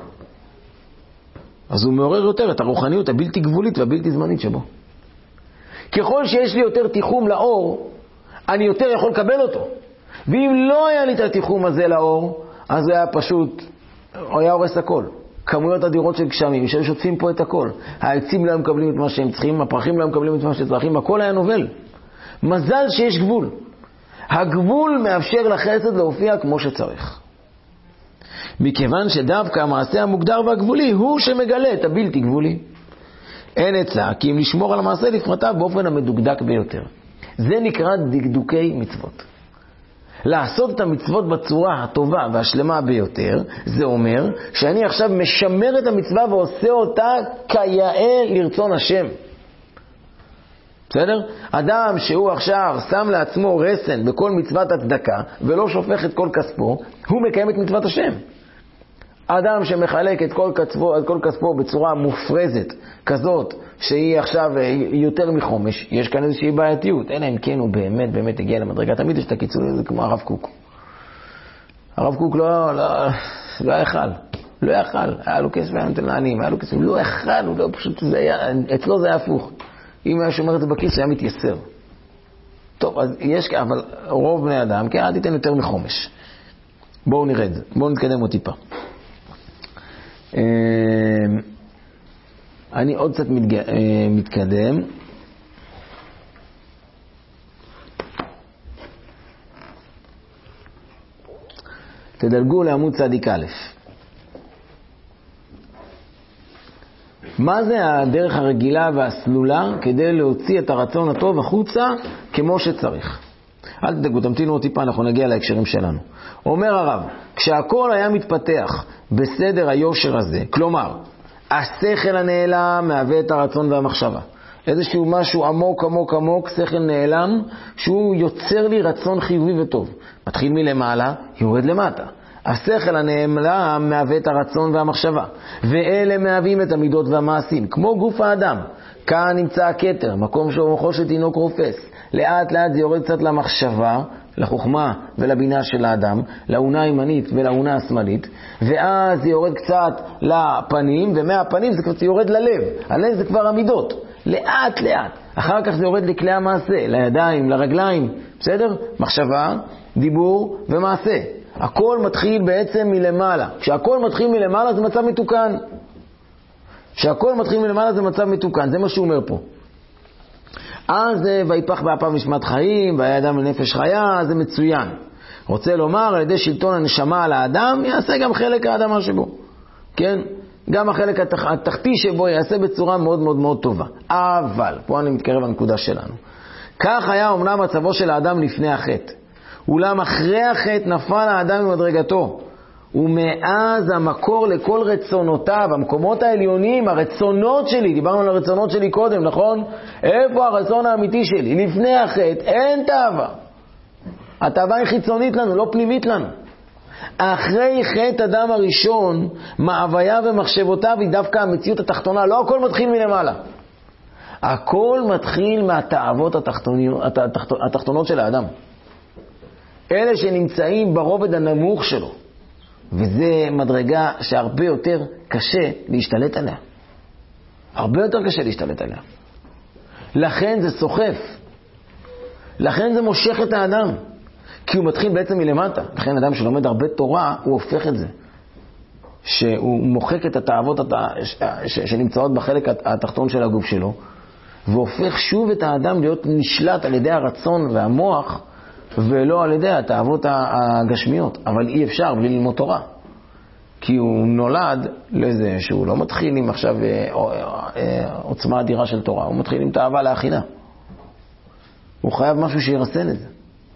S1: אז הוא מעורר יותר את הרוחניות הבלתי גבולית והבלתי זמנית שבו. ככל שיש לי יותר תיחום לאור, אני יותר יכול לקבל אותו. ואם לא היה לי את התיחום הזה לאור, אז זה היה פשוט, הוא היה הורס הכל. כמויות אדירות של גשמים, שהם שוטפים פה את הכל. העצים לא מקבלים את מה שהם צריכים, הפרחים לא מקבלים את מה שהם צריכים, הכל היה נובל. מזל שיש גבול. הגבול מאפשר לחסד להופיע כמו שצריך. מכיוון שדווקא המעשה המוגדר והגבולי הוא שמגלה את הבלתי גבולי. אין עצה, כי אם לשמור על המעשה לפרטיו באופן המדוקדק ביותר. זה נקרא דקדוקי מצוות. לעשות את המצוות בצורה הטובה והשלמה ביותר, זה אומר שאני עכשיו משמר את המצווה ועושה אותה כיאה לרצון השם. בסדר? אדם שהוא עכשיו שם לעצמו רסן בכל מצוות הצדקה ולא שופך את כל כספו, הוא מקיים את מצוות השם. אדם שמחלק את כל כספו, את כל כספו בצורה מופרזת כזאת שהיא עכשיו יותר מחומש, יש כאן איזושהי בעייתיות. אלא אם כן הוא באמת באמת הגיע למדרגה. תמיד יש את הקיצור הזה כמו הרב קוק. הרב קוק לא לא לא יכל, לא יכל. היה לו כסף והיה נותן לעניים, היה לו כסף, לא יכל, הוא לא פשוט, זה היה, אצלו זה היה הפוך. אם היה שומר את זה בכיס, היה מתייסר. טוב, אז יש, אבל רוב בני אדם, כן, אל תיתן יותר מחומש. בואו נרד, בואו נתקדם עוד טיפה. אני עוד קצת מתקדם. תדלגו לעמוד צדיק א'. מה זה הדרך הרגילה והסלולה כדי להוציא את הרצון הטוב החוצה כמו שצריך? אל תדאגו, תמתינו עוד טיפה, אנחנו נגיע להקשרים שלנו. אומר הרב, כשהכל היה מתפתח בסדר היושר הזה, כלומר, השכל הנעלם מהווה את הרצון והמחשבה. איזשהו משהו עמוק עמוק עמוק, שכל נעלם, שהוא יוצר לי רצון חיובי וטוב. מתחיל מלמעלה, יורד למטה. השכל הנעלם מהווה את הרצון והמחשבה, ואלה מהווים את המידות והמעשים, כמו גוף האדם. כאן נמצא הכתר, מקום שמוחו של תינוק רופס. לאט לאט זה יורד קצת למחשבה, לחוכמה ולבינה של האדם, לאונה הימנית ולאונה השמאלית, ואז זה יורד קצת לפנים, ומהפנים זה קצת יורד ללב. הלב זה כבר המידות, לאט לאט. אחר כך זה יורד לכלי המעשה, לידיים, לרגליים, בסדר? מחשבה, דיבור ומעשה. הכל מתחיל בעצם מלמעלה. כשהכל מתחיל מלמעלה זה מצב מתוקן. כשהכל מתחיל מלמעלה זה מצב מתוקן, זה מה שהוא אומר פה. אז ויפח באפיו נשמת חיים, והיה אדם לנפש חיה, זה מצוין. רוצה לומר, על ידי שלטון הנשמה על האדם, יעשה גם חלק האדמה שבו. כן? גם החלק התח... התחתי שבו יעשה בצורה מאוד מאוד מאוד טובה. אבל, פה אני מתקרב לנקודה שלנו. כך היה אומנם מצבו של האדם לפני החטא. אולם אחרי החטא נפל האדם ממדרגתו. ומאז המקור לכל רצונותיו, המקומות העליונים, הרצונות שלי, דיברנו על הרצונות שלי קודם, נכון? איפה הרצון האמיתי שלי? לפני החטא אין תאווה. התאווה היא חיצונית לנו, לא פנימית לנו. אחרי חטא אדם הראשון, מהוויה ומחשבותיו היא דווקא המציאות התחתונה, לא הכל מתחיל מלמעלה. הכל מתחיל מהתאוות התחתונות, התחתונות של האדם. אלה שנמצאים ברובד הנמוך שלו. וזה מדרגה שהרבה יותר קשה להשתלט עליה. הרבה יותר קשה להשתלט עליה. לכן זה סוחף. לכן זה מושך את האדם. כי הוא מתחיל בעצם מלמטה. לכן אדם שלומד הרבה תורה, הוא הופך את זה. שהוא מוחק את התאוות שנמצאות בחלק התחתון של הגוף שלו, והופך שוב את האדם להיות נשלט על ידי הרצון והמוח, ולא על ידי התאוות הגשמיות. אבל אי אפשר בלי ללמוד תורה. כי הוא נולד לזה שהוא לא מתחיל עם עכשיו עוצמה אדירה של תורה. הוא מתחיל עם תאווה לאכילה. הוא חייב משהו שירסן את זה.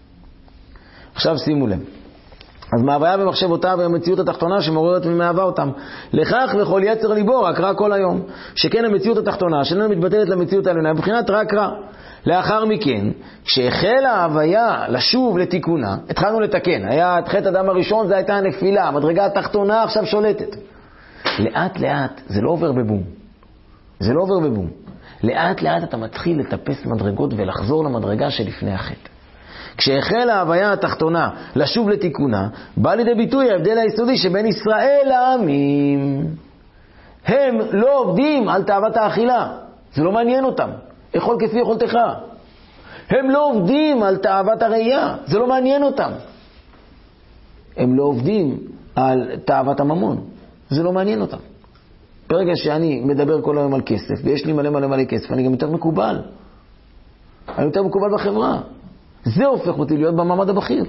S1: עכשיו שימו לב. אז מהוויה במחשבותיו והמציאות התחתונה שמעוררת ומהווה אותם. לכך וכל יצר ליבו רק רע כל היום. שכן המציאות התחתונה שאיננה מתבטלת למציאות העליונה בבחינת רק רע. לאחר מכן, כשהחלה ההוויה לשוב לתיקונה, התחלנו לתקן. היה את חטא אדם הראשון, זה הייתה הנפילה. המדרגה התחתונה עכשיו שולטת. לאט לאט, זה לא עובר בבום. זה לא עובר בבום. לאט לאט אתה מתחיל לטפס מדרגות ולחזור למדרגה שלפני החטא. כשהחלה ההוויה התחתונה לשוב לתיקונה, בא לידי ביטוי ההבדל היסודי שבין ישראל לעמים. הם לא עובדים על תאוות האכילה. זה לא מעניין אותם. אכול כפי יכולתך. הם לא עובדים על תאוות הראייה. זה לא מעניין אותם. הם לא עובדים על תאוות הממון. זה לא מעניין אותם. ברגע שאני מדבר כל היום על כסף, ויש לי מלא מלא מלא כסף, אני גם יותר מקובל. אני יותר מקובל בחברה. זה הופך אותי להיות במעמד הבכיר.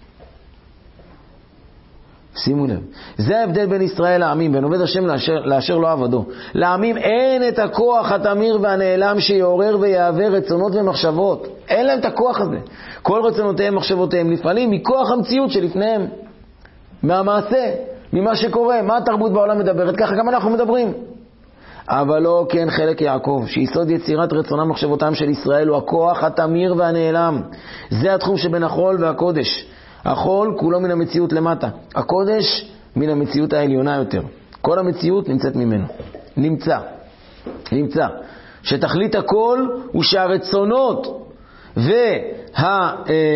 S1: שימו לב. זה ההבדל בין ישראל לעמים, בין עובד השם לאשר, לאשר לא עבדו. לעמים אין את הכוח התמיר והנעלם שיעורר ויעבר רצונות ומחשבות. אין להם את הכוח הזה. כל רצונותיהם מחשבותיהם נפעלים מכוח המציאות שלפניהם. מהמעשה, ממה שקורה. מה התרבות בעולם מדברת? ככה גם אנחנו מדברים. אבל לא כן חלק יעקב, שיסוד יצירת רצונם מחשבותם של ישראל הוא הכוח התמיר והנעלם. זה התחום שבין החול והקודש. החול כולו מן המציאות למטה, הקודש מן המציאות העליונה יותר. כל המציאות נמצאת ממנו. נמצא. נמצא. שתכלית הכל הוא שהרצונות וה,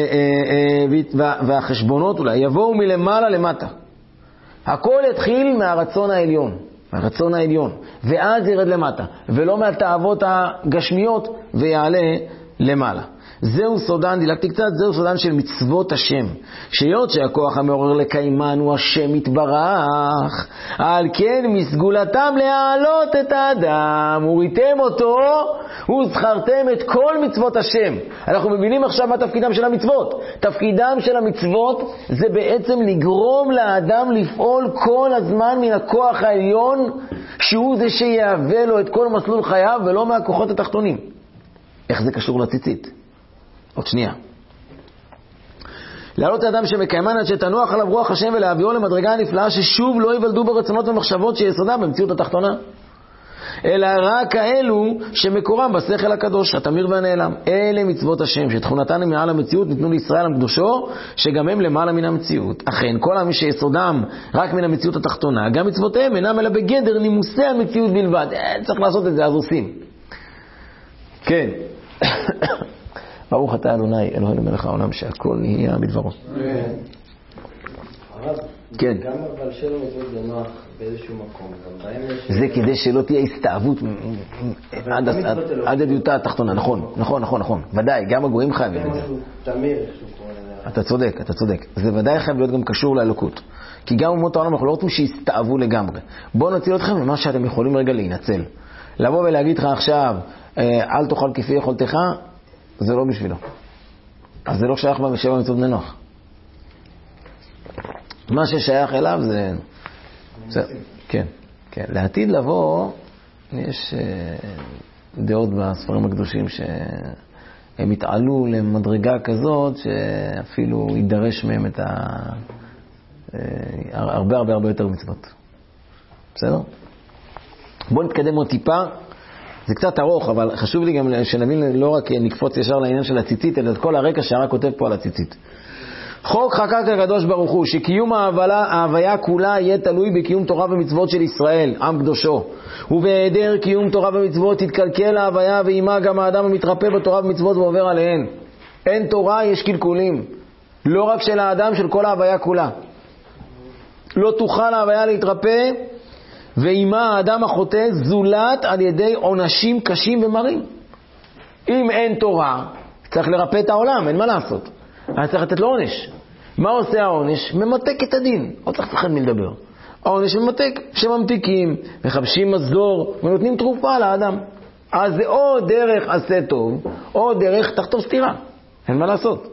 S1: והחשבונות אולי יבואו מלמעלה למטה. הכל יתחיל מהרצון העליון. הרצון העליון, ואז ירד למטה, ולא מהתאוות הגשמיות ויעלה למעלה. זהו סודן, דילגתי קצת, זהו סודן של מצוות השם. שיות שהכוח המעורר לקיימן הוא השם יתברך, על כן מסגולתם להעלות את האדם, וריתם אותו, וזכרתם את כל מצוות השם. אנחנו מבינים עכשיו מה תפקידם של המצוות. תפקידם של המצוות זה בעצם לגרום לאדם לפעול כל הזמן מן הכוח העליון, שהוא זה שיהווה לו את כל מסלול חייו, ולא מהכוחות התחתונים. איך זה קשור לציצית? עוד שנייה. להעלות האדם שמקיימן עד שתנוח עליו רוח השם ולהביאו למדרגה הנפלאה ששוב לא יוולדו ברצונות ומחשבות שיסודה במציאות התחתונה, אלא רק האלו שמקורם בשכל הקדוש, התמיר והנעלם. אלה מצוות השם שתכונתן מעל המציאות ניתנו לישראל הקדושו, שגם הם למעלה מן המציאות. אכן כל העמים שיסודם רק מן המציאות התחתונה, גם מצוותיהם אינם אלא בגדר נימוסי המציאות בלבד. צריך לעשות את זה, אז עושים. כן. ברוך אתה אדוני אלוהינו מלך העולם שהכל נהיה בדברו. כן.
S3: גם אבל שלא מצוות בנוח באיזשהו מקום.
S1: זה כדי שלא תהיה הסתאבות עד הדיוטה התחתונה. נכון, נכון, נכון, נכון. ודאי, גם הגויים חייבים את זה. אתה צודק, אתה צודק. זה ודאי חייב להיות גם קשור לאלוקות. כי גם אומות העולם אנחנו לא רוצים שיסתאבו לגמרי. בואו נציל אתכם ממה שאתם יכולים רגע להינצל. לבוא ולהגיד לך עכשיו, אל תאכל כפי יכולתך, זה לא בשבילו. אז זה לא שייך בשבע מצוות בני נוח. מה ששייך אליו זה... זה כן, כן. לעתיד לבוא, יש דעות בספרים הקדושים שהם יתעלו למדרגה כזאת שאפילו יידרש מהם את ה... הרבה הרבה הרבה יותר מצוות. בסדר? בואו נתקדם עוד טיפה. זה קצת ארוך, אבל חשוב לי גם שנבין, לא רק נקפוץ ישר לעניין של הציצית, אלא את כל הרקע שהרק כותב פה על הציצית. חוק חקק הקדוש ברוך הוא, שקיום ההוויה כולה יהיה תלוי בקיום תורה ומצוות של ישראל, עם קדושו. ובהיעדר קיום תורה ומצוות תתקלקל ההוויה, ועימה גם האדם המתרפא בתורה ומצוות ועובר עליהן. אין תורה, יש קלקולים. לא רק של האדם, של כל ההוויה כולה. לא תוכל ההוויה להתרפא, ועימה האדם החוטא זולת על ידי עונשים קשים ומרים. אם אין תורה, צריך לרפא את העולם, אין מה לעשות. אז צריך לתת לו עונש. מה עושה העונש? ממתק את הדין. לא צריך לפחד מלדבר. העונש ממתק, שממתיקים, מחבשים מזור, ונותנים תרופה לאדם. אז זה או דרך עשה טוב, או דרך תחתור סתירה. אין מה לעשות.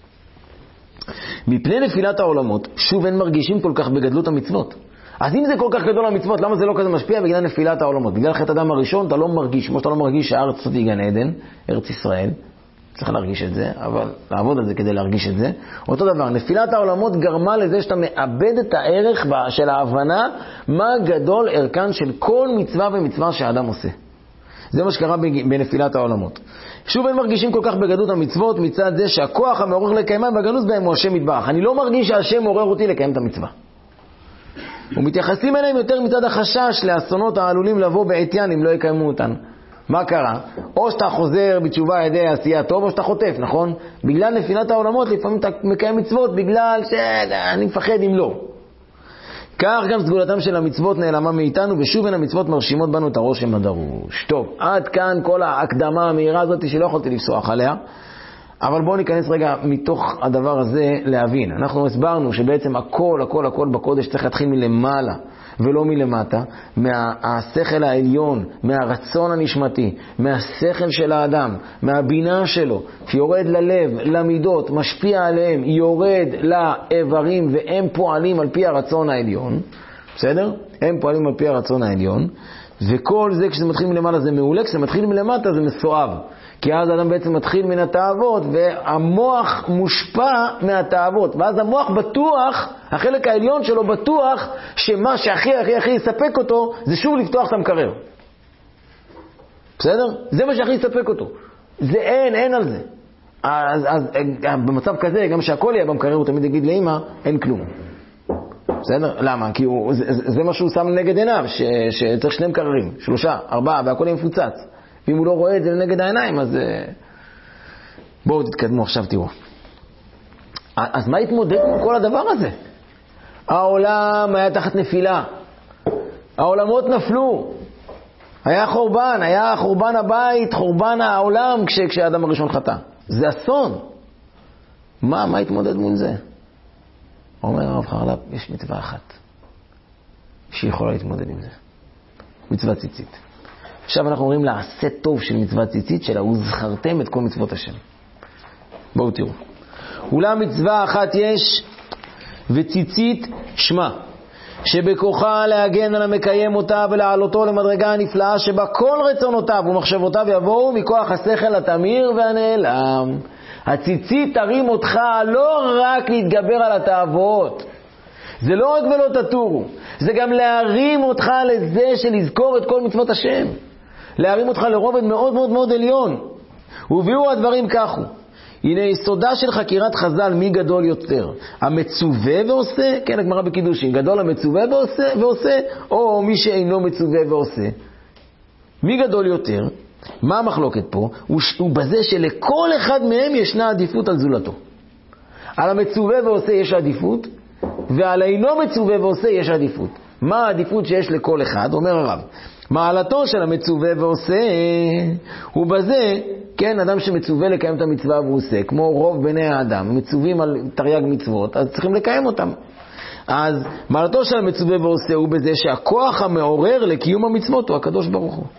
S1: מפני נפילת העולמות, שוב אין מרגישים כל כך בגדלות המצוות. אז אם זה כל כך גדול המצוות, למה זה לא כזה משפיע? בגלל נפילת העולמות. בגלל חטא האדם הראשון, אתה לא מרגיש, כמו שאתה לא מרגיש שהארץ זאת היא גן עדן, ארץ ישראל, צריך להרגיש את זה, אבל לעבוד על זה כדי להרגיש את זה. אותו דבר, נפילת העולמות גרמה לזה שאתה מאבד את הערך של ההבנה, מה גדול ערכן של כל מצווה ומצווה שהאדם עושה. זה מה שקרה בנפילת העולמות. שוב אין מרגישים כל כך בגדות המצוות, מצד זה שהכוח המעורר לקיימן והגנוז בהם הוא השם יתברך. אני לא מרגיש שהשם מעורר אותי לקיים את המצווה. ומתייחסים אליהם יותר מצד החשש לאסונות העלולים לבוא בעתיין אם לא יקיימו אותן. מה קרה? או שאתה חוזר בתשובה על ידי עשייה טוב, או שאתה חוטף, נכון? בגלל נפילת העולמות לפעמים אתה מקיים מצוות, בגלל שאני מפחד אם לא. כך גם סגולתם של המצוות נעלמה מאיתנו, ושוב אין המצוות מרשימות בנו את הרושם הדרוש. טוב, עד כאן כל ההקדמה המהירה הזאת שלא יכולתי לפסוח עליה. אבל בואו ניכנס רגע מתוך הדבר הזה להבין. אנחנו הסברנו שבעצם הכל, הכל, הכל בקודש צריך להתחיל מלמעלה ולא מלמטה, מהשכל העליון, מהרצון הנשמתי, מהשכל של האדם, מהבינה שלו, שיורד ללב, למידות, משפיע עליהם, יורד לאיברים, והם פועלים על פי הרצון העליון. בסדר? הם פועלים על פי הרצון העליון, וכל זה כשזה מתחיל מלמעלה זה מעולה, כשזה מתחיל מלמטה זה מסואב. כי אז האדם בעצם מתחיל מן התאוות, והמוח מושפע מהתאוות. ואז המוח בטוח, החלק העליון שלו בטוח, שמה שהכי הכי הכי יספק אותו, זה שוב לפתוח את המקרר. בסדר? זה מה שהכי יספק אותו. זה אין, אין על זה. אז, אז במצב כזה, גם שהכל יהיה במקרר, הוא תמיד יגיד לאמא, אין כלום. בסדר? למה? כי הוא, זה, זה מה שהוא שם נגד עיניו, ש, שצריך שני מקררים, שלושה, ארבעה, והכל יהיה מפוצץ. ואם הוא לא רואה את זה לנגד העיניים, אז בואו תתקדמו עכשיו, תראו. אז מה התמודד עם כל הדבר הזה? העולם היה תחת נפילה. העולמות נפלו. היה חורבן, היה חורבן הבית, חורבן העולם כש, כשהאדם הראשון חטא. זה אסון. מה, מה התמודד מול זה? אומר הרב חרל"פ, יש מצווה אחת שיכולה להתמודד עם זה. מצווה ציצית. עכשיו אנחנו אומרים לעשה טוב של מצווה ציצית, שלה וזכרתם את כל מצוות השם. בואו תראו. אולם מצווה אחת יש, וציצית שמה, שבכוחה להגן על המקיים אותה ולעלותו למדרגה הנפלאה, שבה כל רצונותיו ומחשבותיו יבואו מכוח השכל התמיר והנעלם. הציצית תרים אותך לא רק להתגבר על התאוות, זה לא רק ולא תטורו, זה גם להרים אותך לזה של לזכור את כל מצוות השם, להרים אותך לרובד מאוד מאוד מאוד עליון. וביאור הדברים כך הוא, הנה יסודה של חקירת חז"ל, מי גדול יותר, המצווה ועושה, כן, הגמרא בקידושין, גדול המצווה ועושה, ועושה או מי שאינו מצווה ועושה. מי גדול יותר? מה המחלוקת פה? הוא, הוא בזה שלכל אחד מהם ישנה עדיפות על זולתו. על המצווה ועושה יש עדיפות, ועל אינו מצווה ועושה יש עדיפות. מה העדיפות שיש לכל אחד? אומר הרב, מעלתו של המצווה ועושה הוא בזה, כן, אדם שמצווה לקיים את המצווה והוא עושה, כמו רוב בני האדם, מצווים על תרי"ג מצוות, אז צריכים לקיים אותם. אז מעלתו של המצווה ועושה הוא בזה שהכוח המעורר לקיום המצוות הוא הקדוש ברוך הוא.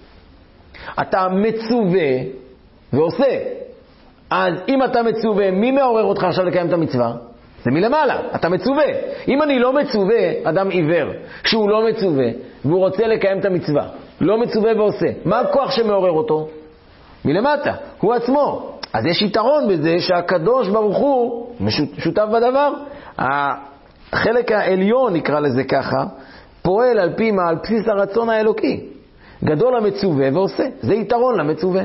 S1: אתה מצווה ועושה. אז אם אתה מצווה, מי מעורר אותך עכשיו לקיים את המצווה? זה מלמעלה, אתה מצווה. אם אני לא מצווה, אדם עיוור, כשהוא לא מצווה והוא רוצה לקיים את המצווה, לא מצווה ועושה, מה הכוח שמעורר אותו? מלמטה, הוא עצמו. אז יש יתרון בזה שהקדוש ברוך הוא שותף בדבר. החלק העליון, נקרא לזה ככה, פועל על פי מה? על בסיס הרצון האלוקי. גדול המצווה ועושה, זה יתרון למצווה.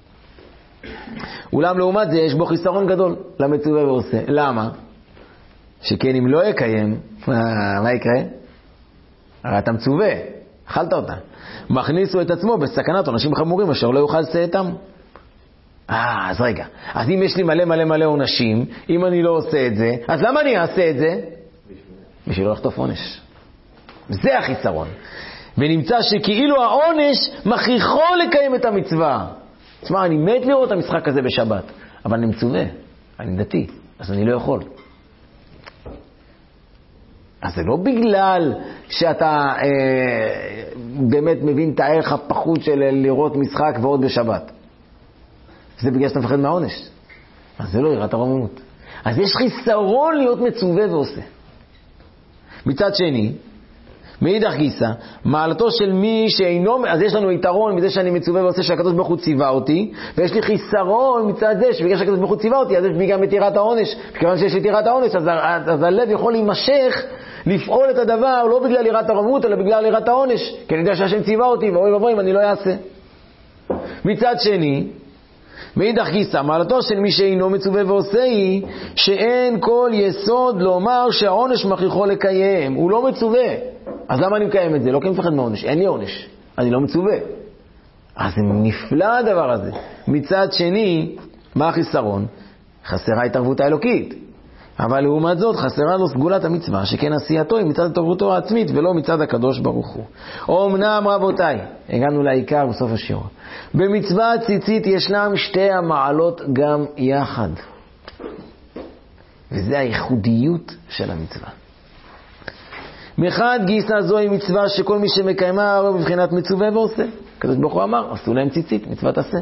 S1: אולם לעומת זה יש בו חיסרון גדול למצווה ועושה. למה? שכן אם לא יקיים, מה יקרה? הרי אתה מצווה, אכלת אותה. מכניסו את עצמו בסכנת עונשים חמורים אשר לא יוכל לשאתם. אה, אז רגע. אז אם יש לי מלא מלא מלא עונשים, אם אני לא עושה את זה, אז למה אני אעשה את זה? בשביל לא לחטוף עונש. זה החיסרון. ונמצא שכאילו העונש מכריחו לקיים את המצווה. תשמע, אני מת לראות את המשחק הזה בשבת, אבל אני מצווה, אני דתי, אז אני לא יכול. אז זה לא בגלל שאתה אה, באמת מבין את הערך הפחות של לראות משחק ועוד בשבת. זה בגלל שאתה מפחד מהעונש. אז זה לא יראת הרוממות. אז יש חיסרון להיות מצווה ועושה. מצד שני, מאידך גיסא, מעלתו של מי שאינו, אז יש לנו יתרון מזה שאני מצווה ועושה שהקדוש ברוך הוא ציווה אותי, ויש לי חיסרון מצד זה שבגלל שהקדוש ברוך הוא ציווה אותי, אז יש לי גם את יראת העונש. כיוון שיש לי את יראת העונש, אז, אז הלב יכול להימשך לפעול את הדבר לא בגלל יראת הרוממות, אלא בגלל יראת העונש, כי אני יודע שהשם ציווה אותי, ואוי ואבוי אם אני לא אעשה. מצד שני, מאידך גיסא, מעלתו של מי שאינו מצווה ועושה היא שאין כל יסוד לומר שהעונש מכריחו לקיים. הוא לא מצווה. אז למה אני מקיים את זה? לא כי אני מפחד מעונש, אין לי עונש, אני לא מצווה. אז זה נפלא הדבר הזה. מצד שני, מה החיסרון? חסרה התערבות האלוקית. אבל לעומת זאת חסרה לו סגולת המצווה, שכן עשייתו היא מצד התעוררותו העצמית ולא מצד הקדוש ברוך הוא. אמנם רבותיי, הגענו לעיקר בסוף השיעור, במצווה ציצית ישנם שתי המעלות גם יחד, וזה הייחודיות של המצווה. מחד גיסא זוהי מצווה שכל מי שמקיימה הוא בבחינת מצווה ועושה. הקדוש ברוך הוא אמר, עשו להם ציצית, מצוות עשה.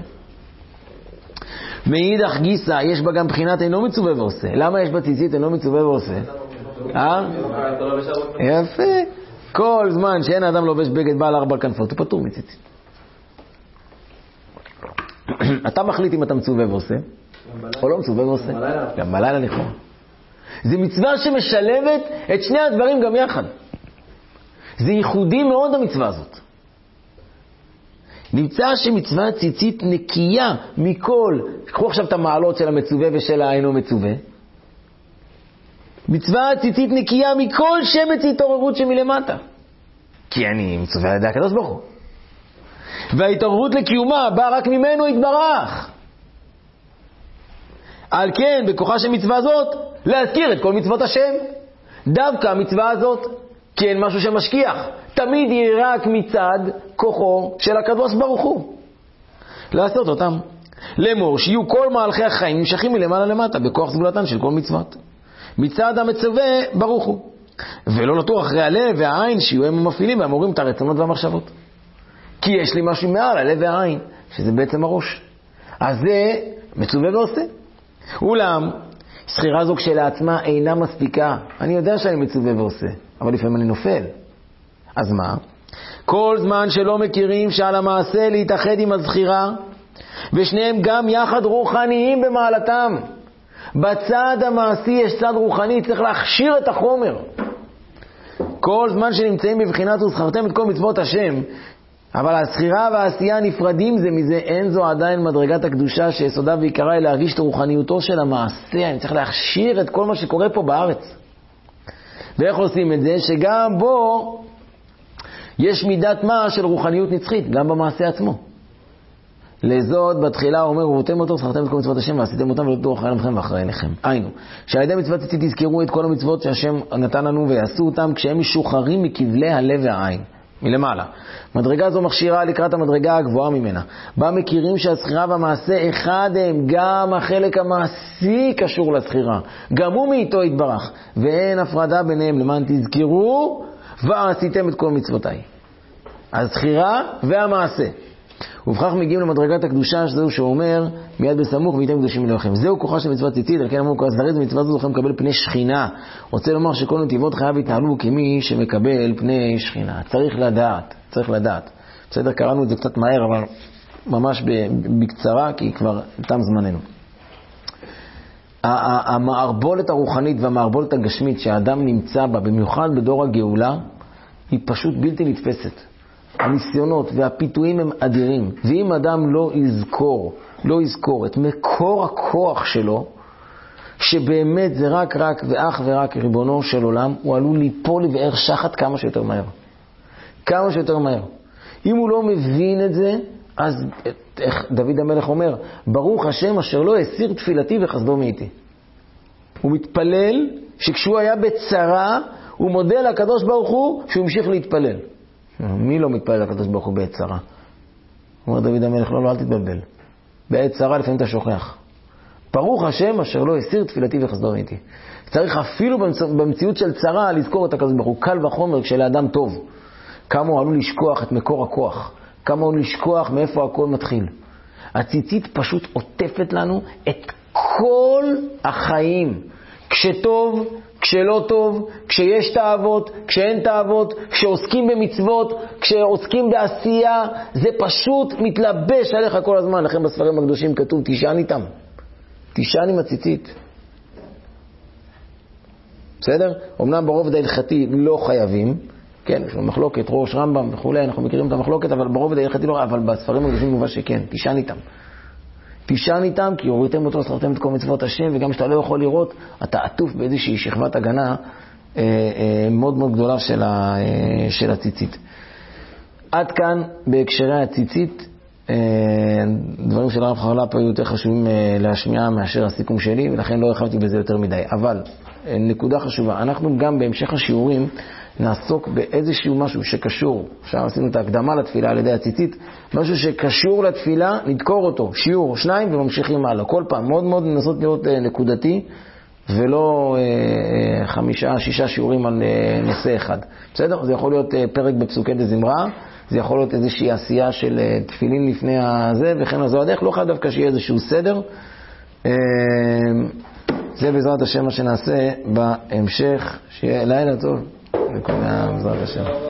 S1: מאידך גיסא יש בה גם בחינת אינו מצווה ועושה. למה יש בה ציצית אינו מצווה ועושה? אה? יפה. כל זמן שאין האדם לובש בגד בעל ארבע כנפות, הוא פטור מציצית. אתה מחליט אם אתה מצווה ועושה, או לא מצווה ועושה. גם בלילה לכאורה. זה מצווה שמשלבת את שני הדברים גם יחד. זה ייחודי מאוד המצווה הזאת. נמצא שמצווה ציצית נקייה מכל, קחו עכשיו את המעלות של המצווה ושל האינו מצווה. מצווה ציצית נקייה מכל שמץ התעוררות שמלמטה. כי אני מצווה על ידי הקדוש ברוך הוא. וההתעוררות לקיומה באה רק ממנו יתברך. על כן, בכוחה של מצווה זאת, להזכיר את כל מצוות השם. דווקא המצווה הזאת, כי אין משהו שמשכיח. תמיד היא רק מצד כוחו של הקדוש ברוך הוא. לעשות אותם. לאמור, שיהיו כל מהלכי החיים נמשכים מלמעלה למטה, בכוח סגולתן של כל מצוות. מצד המצווה ברוך הוא. ולא נטור אחרי הלב והעין, שיהיו הם המפעילים והמורים את הרצונות והמחשבות. כי יש לי משהו מעל הלב והעין, שזה בעצם הראש. אז זה מצווה ועושה. אולם, סחירה זו כשלעצמה אינה מספיקה. אני יודע שאני מצווה ועושה, אבל לפעמים אני נופל. אז מה? כל זמן שלא מכירים שעל המעשה להתאחד עם הזכירה, ושניהם גם יחד רוחניים במעלתם. בצד המעשי יש צד רוחני, צריך להכשיר את החומר. כל זמן שנמצאים בבחינת וזכרתם את כל מצוות השם, אבל הזכירה והעשייה נפרדים זה מזה, אין זו עדיין מדרגת הקדושה שיסודה ויקרה היא להרגיש את רוחניותו של המעשה. אני צריך להכשיר את כל מה שקורה פה בארץ. ואיך עושים את זה? שגם בו יש מידת מה של רוחניות נצחית, גם במעשה עצמו. לזאת בתחילה הוא אומר, ובותם אותו, זכרתם את כל מצוות השם, ועשיתם אותם ולא תדעו אחרי לכם ואחרי לכם. היינו, שעל ידי מצוות ציצית תזכרו את כל המצוות שהשם נתן לנו ויעשו אותם כשהם משוחררים מכבלי הלב והעין. מלמעלה. מדרגה זו מכשירה לקראת המדרגה הגבוהה ממנה. בה מכירים שהזכירה והמעשה אחד הם, גם החלק המעשי קשור לזכירה. גם הוא מאיתו יתברך. ואין הפרדה ביניהם, למען תזכרו ועשיתם את כל מצוותיי. הזכירה והמעשה. ובכך מגיעים למדרגת הקדושה, שזהו שאומר, מיד בסמוך וייתם קדושים אלוהיכם. זהו כוחה של מצוות ציצית, על כן אמרו, זרז במצוות זו זוכים לקבל פני שכינה. רוצה לומר שכל נתיבות חייו יתנהלו כמי שמקבל פני שכינה. צריך לדעת, צריך לדעת. בסדר, קראנו את זה קצת מהר, אבל ממש בקצרה, כי כבר תם זמננו. המערבולת הרוחנית והמערבולת הגשמית שהאדם נמצא בה, במיוחד בדור הגאולה, היא פשוט בלתי נתפסת. הניסיונות והפיתויים הם אדירים, ואם אדם לא יזכור, לא יזכור את מקור הכוח שלו, שבאמת זה רק רק ואך ורק ריבונו של עולם, הוא עלול ליפול לבאר שחת כמה שיותר מהר. כמה שיותר מהר. אם הוא לא מבין את זה, אז איך דוד המלך אומר, ברוך השם אשר לא הסיר תפילתי וחסדו מאיתי. הוא מתפלל שכשהוא היה בצרה, הוא מודה לקדוש ברוך הוא שהוא המשיך להתפלל. מי לא מתפלל לקדוש ברוך הוא בעת צרה? אומר דוד המלך, לא, לא, אל תתבלבל. בעת צרה לפעמים אתה שוכח. ברוך השם אשר לא הסיר תפילתי וחסדו מאיתי. צריך אפילו במציאות של צרה לזכור את הקדוש ברוך הוא. קל וחומר כשלאדם טוב. כמה הוא עלול לשכוח את מקור הכוח. כמה הוא עלול לשכוח מאיפה הכל מתחיל. הציצית פשוט עוטפת לנו את כל החיים. כשטוב, כשלא טוב, כשיש תאוות, כשאין תאוות, כשעוסקים במצוות, כשעוסקים בעשייה, זה פשוט מתלבש עליך כל הזמן. לכן בספרים הקדושים כתוב, תישן איתם. תישן עם הציצית. בסדר? אמנם ברובד ההלכתי לא חייבים, כן, יש לנו מחלוקת, ראש, רמב"ם וכו', אנחנו מכירים את המחלוקת, אבל ברובד ההלכתי לא, אבל בספרים הקדושים מובא שכן, תישן איתם. תישן איתם, כי הוריתם אותו, זכרתם את כל מצוות השם, וגם שאתה לא יכול לראות, אתה עטוף באיזושהי שכבת הגנה אה, אה, מאוד מאוד גדולה של, ה, אה, של הציצית. עד כאן בהקשרי הציצית, דברים של הרב חרל"פ היו יותר חשובים להשמיע מאשר הסיכום שלי, ולכן לא הרחבתי בזה יותר מדי. אבל נקודה חשובה, אנחנו גם בהמשך השיעורים נעסוק באיזשהו משהו שקשור, עכשיו עשינו את ההקדמה לתפילה על ידי הציצית, משהו שקשור לתפילה, נדקור אותו, שיעור, שניים וממשיכים הלאה. כל פעם, מאוד מאוד לנסות להיות נקודתי, ולא אה, חמישה, שישה שיעורים על אה, נושא אחד. בסדר? זה יכול להיות אה, פרק בפסוקי דזמרה, זה יכול להיות איזושהי עשייה של אה, תפילין לפני הזה, וכן הזו הדרך, לא חייב דווקא שיהיה איזשהו סדר. אה, זה בעזרת השם מה שנעשה בהמשך, שיהיה לילה טוב, לכולם בעזרת השם.